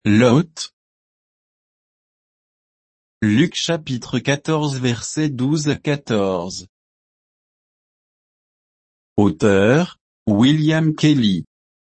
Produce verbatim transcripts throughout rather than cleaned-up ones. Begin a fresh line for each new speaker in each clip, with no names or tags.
Lot. Luc chapitre quatorze versets douze à quatorze. Auteur, William Kelly.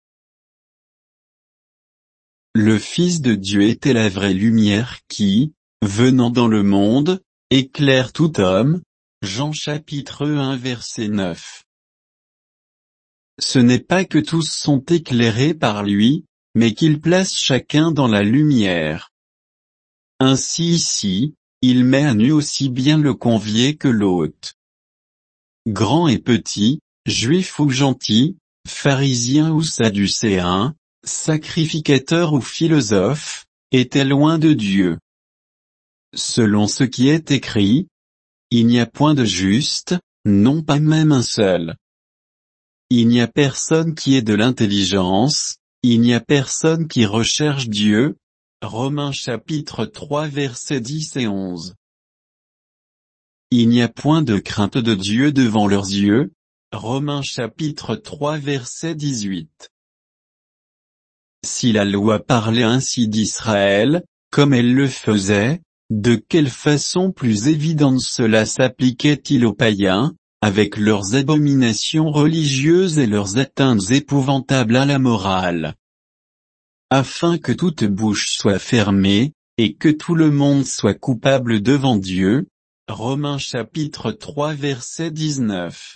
Le Fils de Dieu était la vraie lumière qui, venant dans le monde, éclaire tout homme. Jean chapitre un verset neuf. Ce n'est pas que tous sont éclairés par lui, mais qu'il place chacun dans la lumière. Ainsi ici, il met à nu aussi bien le convié que l'hôte. Grand et petit, juif ou gentil, pharisien ou sadducéen, sacrificateur ou philosophe, était loin de Dieu. Selon ce qui est écrit, il n'y a point de juste, non pas même un seul. Il n'y a personne qui ait de l'intelligence, il n'y a personne qui recherche Dieu. Romains chapitre trois versets dix et onze. Il n'y a point de crainte de Dieu devant leurs yeux. Romains chapitre trois verset dix-huit. Si la loi parlait ainsi d'Israël, comme elle le faisait, de quelle façon plus évidente cela s'appliquait-il aux païens, avec leurs abominations religieuses et leurs atteintes épouvantables à la morale. Afin que toute bouche soit fermée, et que tout le monde soit coupable devant Dieu. Romains chapitre trois verset dix-neuf.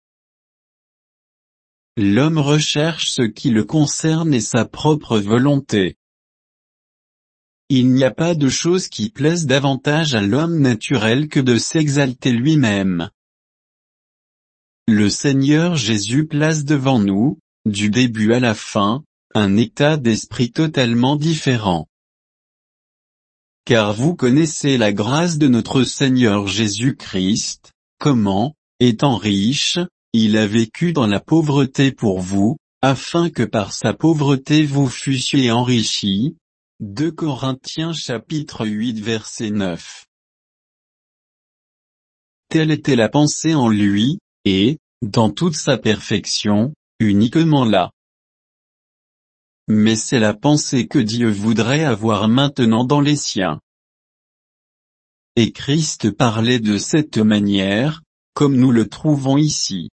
L'homme recherche ce qui le concerne et sa propre volonté. Il n'y a pas de chose qui plaise davantage à l'homme naturel que de s'exalter lui-même. Le Seigneur Jésus place devant nous, du début à la fin, un état d'esprit totalement différent. Car vous connaissez la grâce de notre Seigneur Jésus-Christ, comment, étant riche, il a vécu dans la pauvreté pour vous, afin que par sa pauvreté vous fussiez enrichis. deux Corinthiens chapitre huit verset neuf. Telle était la pensée en lui, et, dans toute sa perfection, uniquement là. Mais c'est la pensée que Dieu voudrait avoir maintenant dans les siens. Et Christ parlait de cette manière, comme nous le trouvons ici.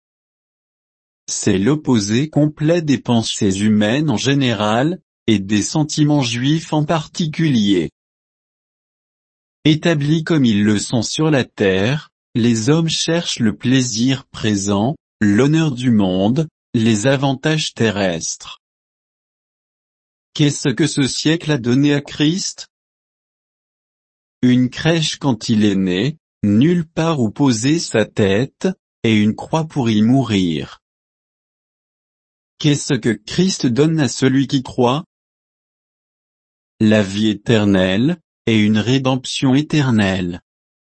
C'est l'opposé complet des pensées humaines en général, et des sentiments juifs en particulier. Établis comme ils le sont sur la terre, les hommes cherchent le plaisir présent, l'honneur du monde, les avantages terrestres. Qu'est-ce que ce siècle a donné à Christ? Une crèche quand il est né, nulle part où poser sa tête, et une croix pour y mourir. Qu'est-ce que Christ donne à celui qui croit? La vie éternelle, et une rédemption éternelle.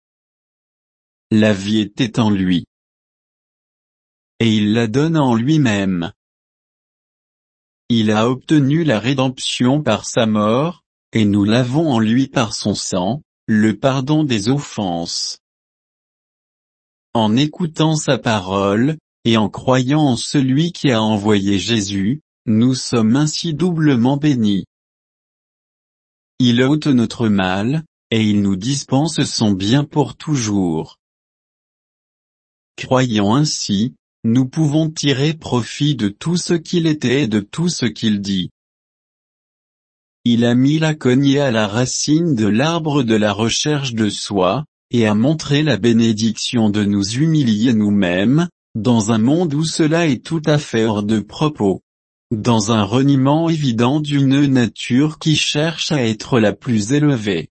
La vie était en lui. Et il la donne en lui-même. Il a obtenu la rédemption par sa mort, et nous l'avons en lui par son sang, le pardon des offenses. En écoutant sa parole, et en croyant en celui qui a envoyé Jésus, nous sommes ainsi doublement bénis. Il ôte notre mal, et il nous dispense son bien pour toujours. Croyant ainsi, nous pouvons tirer profit de tout ce qu'il était et de tout ce qu'il dit. Il a mis la cognée à la racine de l'arbre de la recherche de soi, et a montré la bénédiction de nous humilier nous-mêmes, dans un monde où cela est tout à fait hors de propos. Dans un reniement évident d'une nature qui cherche à être la plus élevée.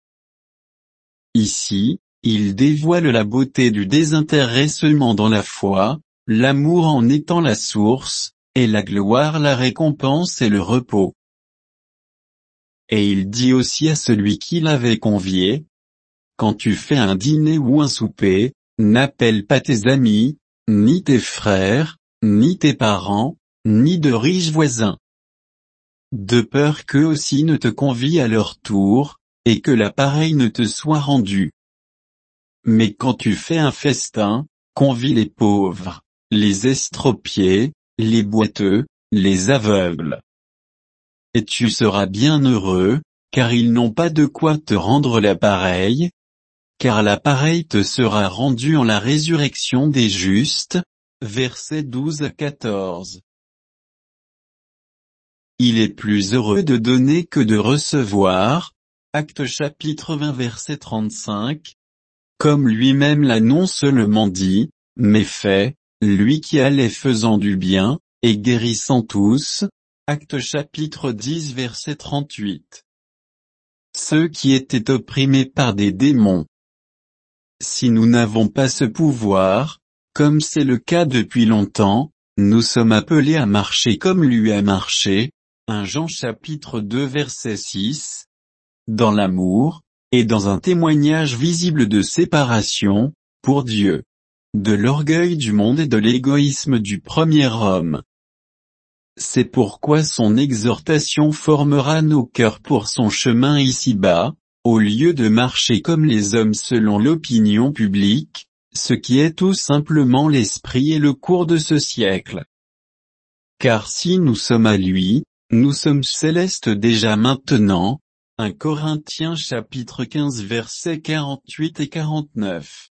Ici, il dévoile la beauté du désintéressement dans la foi, l'amour en étant la source, et la gloire la récompense et le repos. Et il dit aussi à celui qui l'avait convié, quand tu fais un dîner ou un souper, n'appelle pas tes amis, ni tes frères, ni tes parents, ni de riches voisins. De peur qu'eux aussi ne te convient à leur tour, et que l'appareil ne te soit rendu. Mais quand tu fais un festin, convie les pauvres, les estropiés, les boiteux, les aveugles. et tu seras bien heureux, car ils n'ont pas de quoi te rendre l'appareil, car l'appareil te sera rendu en la résurrection des justes. Versets douze à quatorze. Il est plus heureux de donner que de recevoir. Actes chapitre vingt verset trente-cinq. Comme lui-même l'a non seulement dit, mais fait, lui qui allait faisant du bien, et guérissant tous. Actes chapitre dix verset trente-huit. Ceux qui étaient opprimés par des démons. Si nous n'avons pas ce pouvoir, comme c'est le cas depuis longtemps, nous sommes appelés à marcher comme lui a marché. un Jean chapitre deux verset six. Dans l'amour, et dans un témoignage visible de séparation, pour Dieu. De l'orgueil du monde et de l'égoïsme du premier homme. C'est pourquoi son exhortation formera nos cœurs pour son chemin ici-bas, au lieu de marcher comme les hommes selon l'opinion publique, ce qui est tout simplement l'esprit et le cours de ce siècle. Car si nous sommes à lui, nous sommes célestes déjà maintenant. un Corinthiens chapitre quinze versets quarante-huit et quarante-neuf.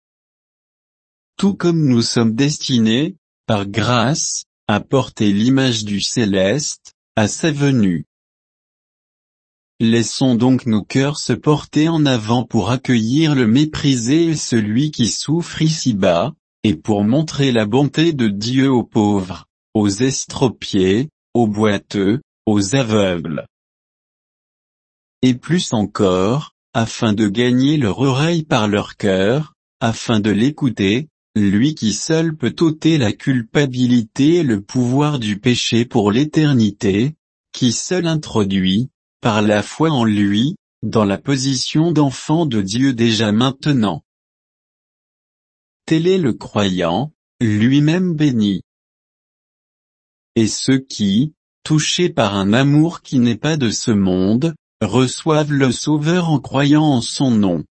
Tout comme nous sommes destinés, par grâce, à porter l'image du céleste, à sa venue. Laissons donc nos cœurs se porter en avant pour accueillir le méprisé et celui qui souffre ici-bas, et pour montrer la bonté de Dieu aux pauvres, aux estropiés, aux boiteux, aux aveugles. Et plus encore, afin de gagner leur oreille par leur cœur, afin de l'écouter, lui qui seul peut ôter la culpabilité et le pouvoir du péché pour l'éternité, qui seul introduit, par la foi en lui, dans la position d'enfant de Dieu déjà maintenant. Tel est le croyant, lui-même béni. Et ceux qui, touchés par un amour qui n'est pas de ce monde, reçoivent le Sauveur en croyant en son nom.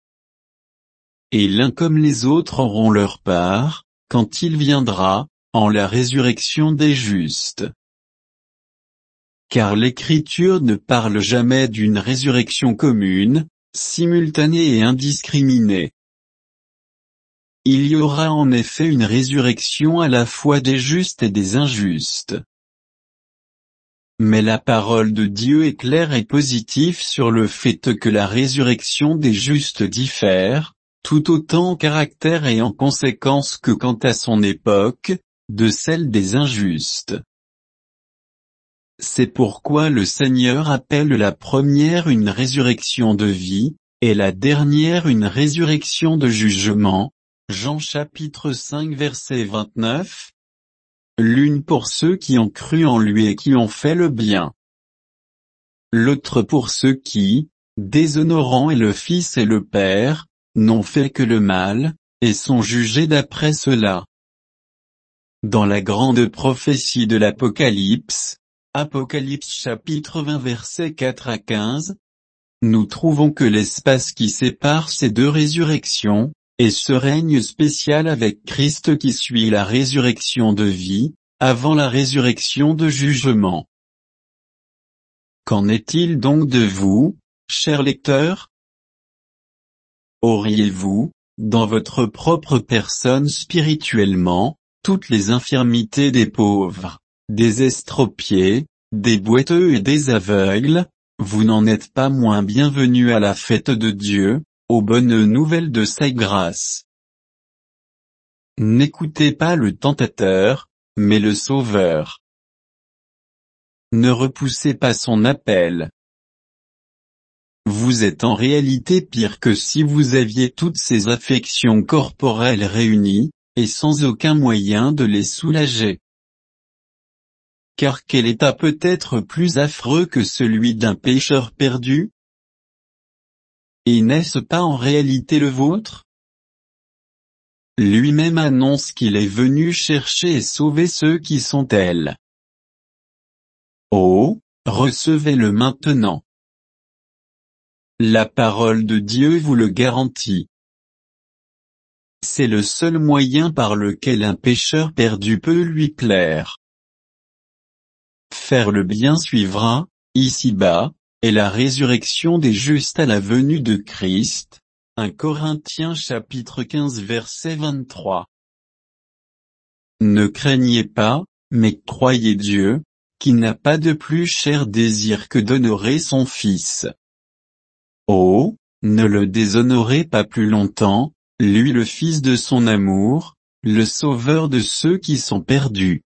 Et l'un comme les autres auront leur part, quand il viendra, en la résurrection des justes. Car l'Écriture ne parle jamais d'une résurrection commune, simultanée et indiscriminée. Il y aura en effet une résurrection à la fois des justes et des injustes. Mais la parole de Dieu est claire et positive sur le fait que la résurrection des justes diffère, tout autant en caractère et en conséquence que quant à son époque, de celle des injustes. C'est pourquoi le Seigneur appelle la première une résurrection de vie, et la dernière une résurrection de jugement. Jean chapitre cinq verset vingt-neuf. L'une pour ceux qui ont cru en lui et qui ont fait le bien. L'autre pour ceux qui, déshonorant et le Fils et le Père, n'ont fait que le mal, et sont jugés d'après cela. Dans la grande prophétie de l'Apocalypse, Apocalypse chapitre vingt versets quatre à quinze, nous trouvons que l'espace qui sépare ces deux résurrections, et ce règne spécial avec Christ qui suit la résurrection de vie, avant la résurrection de jugement. Qu'en est-il donc de vous, chers lecteurs? Auriez-vous, dans votre propre personne spirituellement, toutes les infirmités des pauvres, des estropiés, des boiteux et des aveugles? Vous n'en êtes pas moins bienvenus à la fête de Dieu, aux bonnes nouvelles de sa grâce. N'écoutez pas le tentateur, mais le Sauveur. Ne repoussez pas son appel. Vous êtes en réalité pire que si vous aviez toutes ces affections corporelles réunies, et sans aucun moyen de les soulager. Car quel état peut être plus affreux que celui d'un pécheur perdu? Et n'est-ce pas en réalité le vôtre? Lui-même annonce qu'il est venu chercher et sauver ceux qui sont tels. Oh, recevez-le maintenant. La parole de Dieu vous le garantit. C'est le seul moyen par lequel un pécheur perdu peut lui plaire. faire le bien suivra, ici-bas, et la résurrection des justes à la venue de Christ. un Corinthiens chapitre quinze verset vingt-trois. Ne craignez pas, mais croyez Dieu, qui n'a pas de plus cher désir que d'honorer son Fils. Oh, ne le déshonorez pas plus longtemps, lui le Fils de son amour, le Sauveur de ceux qui sont perdus.